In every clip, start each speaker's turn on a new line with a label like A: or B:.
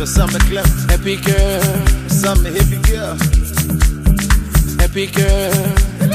A: summer club.
B: Happy girl,
A: Summer hippie girl.
B: happy girl,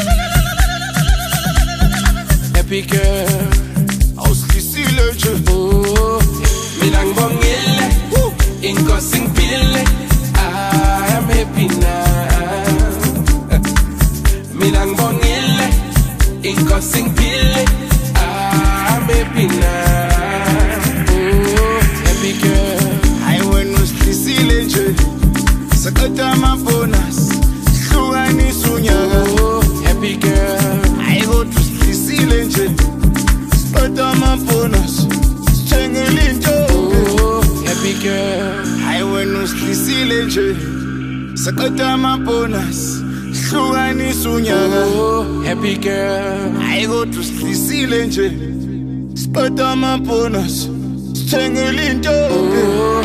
B: happy girl.
A: Auslisile nje.
B: Oh, mina ngibongile, inkosi ngiphile. I am happy now. Mina ngibongile, inkosi ngiphile. I am happy now. Oh, happy girl.
A: Hayi wena uslisile nje. Sakata amabonus. Hlukanisa unyaka.
B: Oh, happy girl.
A: Hayi kodwa uslisile nje. Sakata amabonus. Sithengele intombi.
B: Oh, happy girl.
A: Hayi wena uslisile nje. Sakata amabonus. Hlukanisa unyaka.
B: Oh, happy girl.
A: Hayi kodwa uslisile nje. Sakata amabonus. Sithengele intombi.
B: Oh,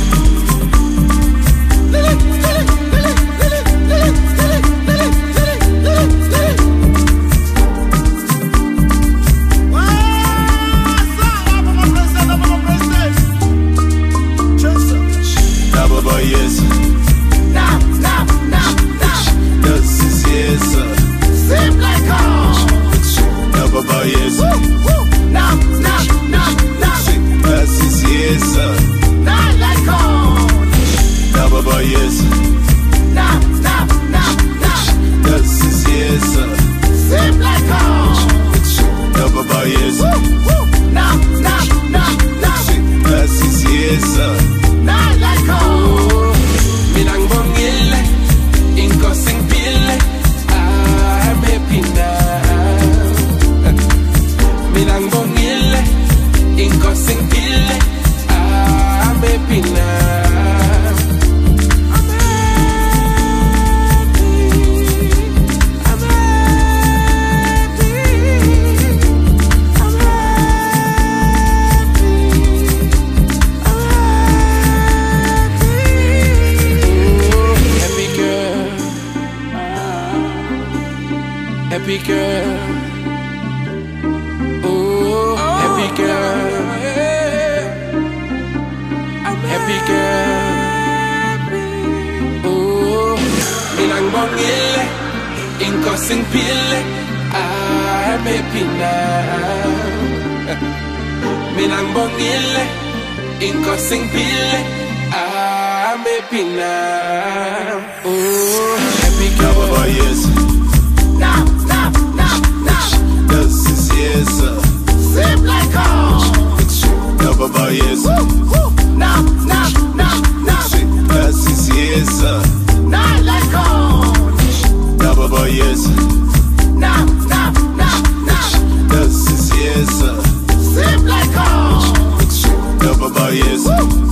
A: Yes. Das ist yes.
C: Seem like
A: Baba yes. Das ist yes.
C: not like
A: Baba yes. Das ist yes.
C: seem like
A: Baba yes. Das ist yes.
C: not like
B: mina ngibongile, inkosi ngiphile. I'm happy now. Mina ngibongile, inkosi ngiphile. I'm happy now. I'm happy. I'm happy. I'm happy. Happy girl, happy girl, oh, happy girl, happy girl, oh, mina ngibongile, inkosi ngiphile. I'm happy now. Mina ngibongile, inkosi ngiphile. I'm happy now. Oh, happy girl.
A: Baba yes. Das ist yes.
C: seem like
A: Baba yes. Das ist yes.
C: not like
A: Baba yes. Das ist yes.
C: seem like
A: Baba yes.